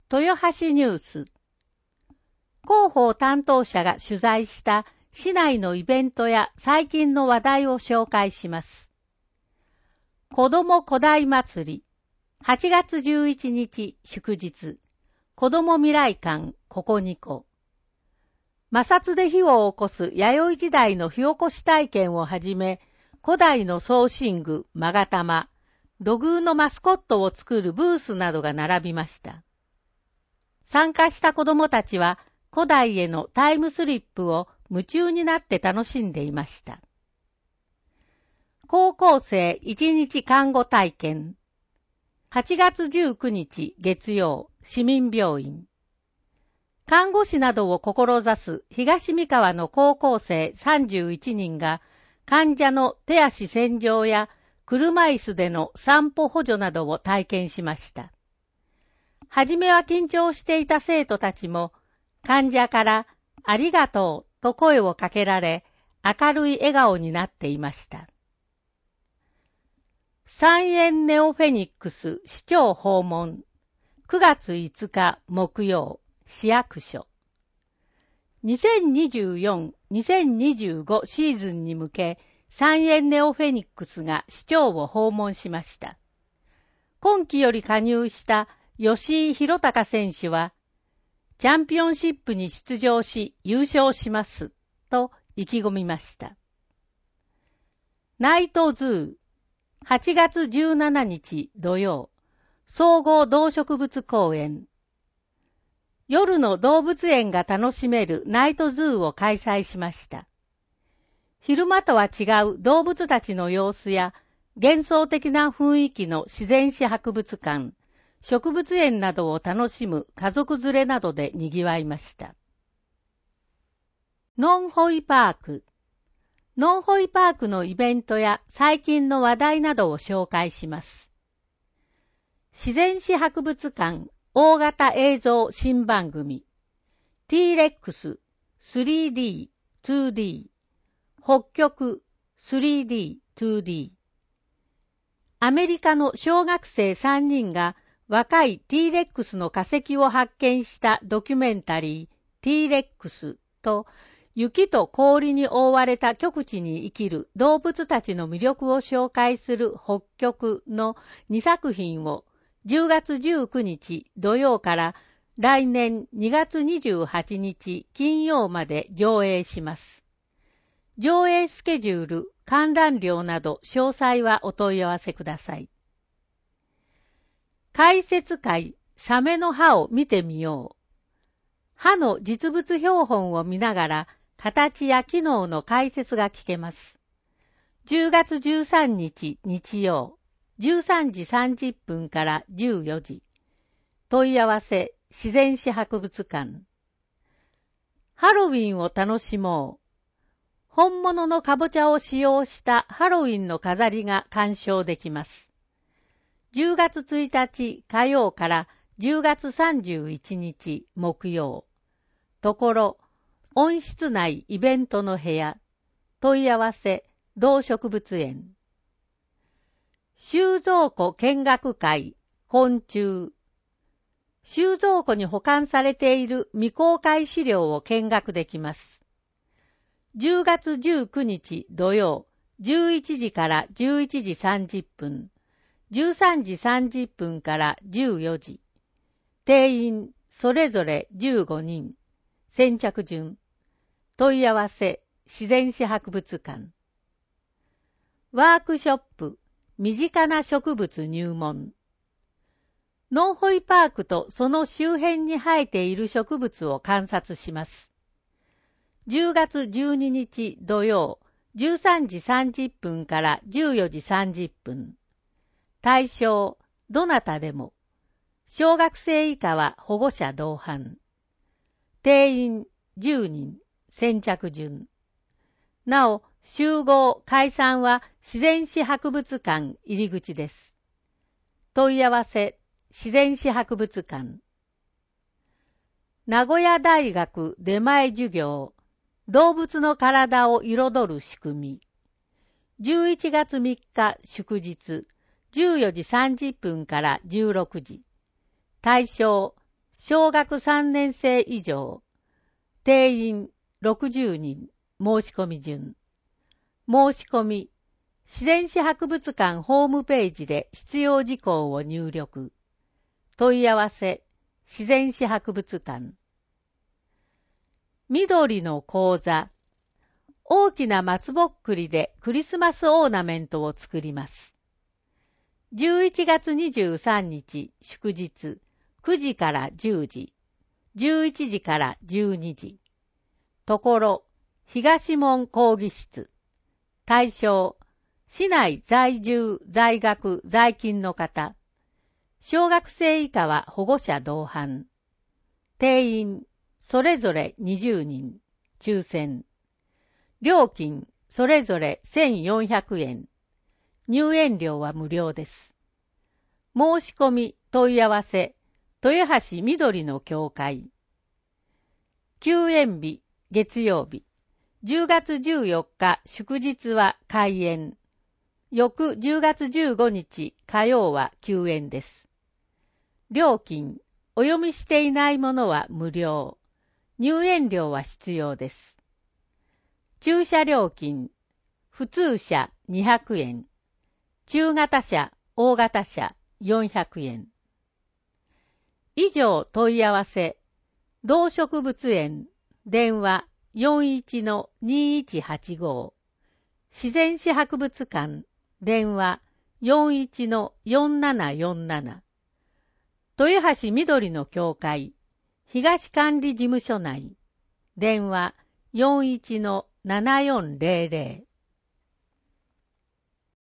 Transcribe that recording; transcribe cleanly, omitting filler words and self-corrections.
豊橋ニュース。広報担当者が取材した市内のイベントや最近の話題を紹介します。子ども古代祭り。8月11日祝日。子ども未来館ここ2個。摩擦で火を起こす弥生時代の火起こし体験をはじめ、古代の装身具、勾玉、土偶のマスコットを作るブースなどが並びました。参加した子どもたちは、古代へのタイムスリップを夢中になって楽しんでいました。高校生1日看護体験。8月19日月曜、市民病院。看護師などを志す東三河の高校生31人が患者の手足洗浄や車椅子での散歩補助などを体験しました。はじめは緊張していた生徒たちも患者からありがとうと声をかけられ明るい笑顔になっていました。三円ネオフェニックス市長訪問。9月5日木曜、市役所。2024-2025 シーズンに向け、三円ネオフェニックスが市長を訪問しました。今季より加入した吉井宏隆選手は、チャンピオンシップに出場し優勝します、と意気込みました。ナイトズー。8月17日土曜、総合動植物公園。夜の動物園が楽しめるナイトズーを開催しました。昼間とは違う動物たちの様子や幻想的な雰囲気の自然史博物館、植物園などを楽しむ家族連れなどで賑わいました。ノンホイパーク。ノンホイパークのイベントや最近の話題などを紹介します。自然史博物館大型映像新番組 T-Rex 3D、2D 北極 3D、2D アメリカの小学生3人が若い T-Rex の化石を発見したドキュメンタリー T-Rex と雪と氷に覆われた極地に生きる動物たちの魅力を紹介する北極の2作品を10月19日土曜から来年2月28日金曜まで上映します。上映スケジュール、観覧料など詳細はお問い合わせください。解説会、サメの歯を見てみよう。歯の実物標本を見ながら形や機能の解説が聞けます。10月13日日曜、13時30分から14時。問い合わせ、自然史博物館。ハロウィンを楽しもう。本物のかぼちゃを使用したハロウィンの飾りが鑑賞できます。10月1日火曜から10月31日木曜。ところ、温室内イベントの部屋。問い合わせ、動植物園。収蔵庫見学会、昆虫。収蔵庫に保管されている未公開資料を見学できます。10月19日土曜、11時から11時30分、13時30分から14時。定員それぞれ15人。先着順。問い合わせ、自然史博物館。ワークショップ、身近な植物入門。ノンホイパークとその周辺に生えている植物を観察します。10月12日土曜、13時30分から14時30分。対象、どなたでも。小学生以下は保護者同伴。定員10人。先着順。なお、集合・解散は自然史博物館入り口です。問い合わせ、自然史博物館。名古屋大学出前授業、動物の体を彩る仕組み。11月3日祝日、14時30分から16時。対象、 小学3年生以上、定員60人、申し込み順。申し込み、自然史博物館ホームページで必要事項を入力。問い合わせ、自然史博物館。緑の講座。大きな松ぼっくりでクリスマスオーナメントを作ります。11月23日祝日9時から10時、11時から12時。ところ、東門講義室。対象、市内在住、在学、在勤の方。小学生以下は保護者同伴。定員、それぞれ20人。抽選。料金、それぞれ1400円。入園料は無料です。申し込み、問い合わせ、豊橋緑の教会。休園日、月曜日。10月14日祝日は開園。翌10月15日火曜は休園です。料金、お読みしていないものは無料。入園料は必要です。駐車料金、普通車200円。中型車、大型車400円。以上問い合わせ、動植物園、電話41-2185、自然史博物館、電話41-4747、豊橋緑の教会、東管理事務所内、電話41-7400